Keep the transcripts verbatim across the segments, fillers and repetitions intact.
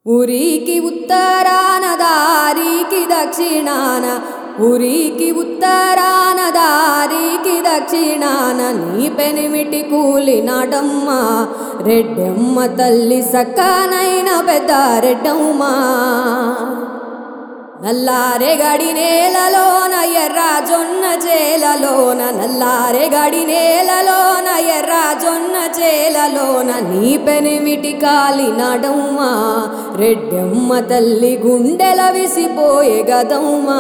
ఊరికి ఉత్తరాన దారికి దక్షిణాన ఊరికి ఉత్తరాన దారికి దక్షిణాన నీ పెనిమిటి కూలినాడమ్మ రెడ్డమ్మ తల్లి సక్కనైన పెద్ద రెడ్డమ్మ. నల్లారెగడి నేలలోన ఎర్ర జొన్న చేలలోన నల్లారెగడి నేలలోన ఎర్ర జొన్న చేలలోన నీ పెనిమిటి కాలినాడమ్మ రెడ్డమ్మ తల్లి గుండెల విసిపోయే గదమ్మ.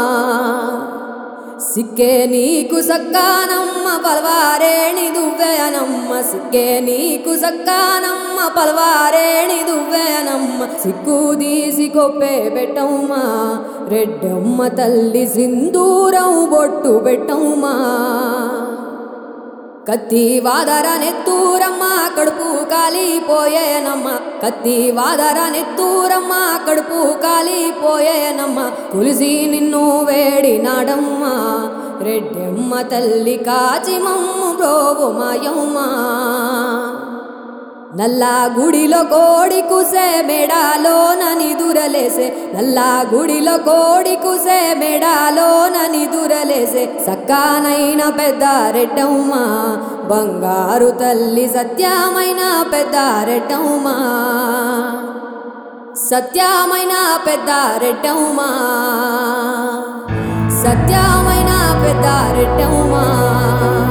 సిక్కే నీకు సక్కానమ్మ పల్వారేణి దువ్వెనమ్మ సిక్కే నీకు సక్కానమ్మ పల్వారేణి దువ్వెనమ్మ సిక్కు తీసి కొప్పే పెట్టమ్మ రెడ్డమ్మ తల్లి సింధూరం బొట్టు పెట్టమ్మ. కత్తి వాదర నెత్తూరమ్మ కడుపు కాలిపోయేనమ్మ కత్తి వాదర నెత్తూరమ్మ కడుపు కాలిపోయేనమ్మ కొలిసి నిన్ను వేడినాడమ్మ రెడ్డమ్మ తల్లి కాచి మమ్ము బ్రోవు మాయమ్మ. నల్లా గుడిలో కోడి కుసే మెడాలోన నిదురలేసే నల్లా గుడిలో కోడి కుసే మెడాలోన నిదురలేసే సక్కానైన పెద్ద రెడ్డమ్మ బంగారు తల్లి సత్యమైన పెద్ద రెడ్డమ్మ సత్యమైన పెద్ద రెడ్డమ్మ సత్యమైన పెద్ద రెడ్డమ్మ.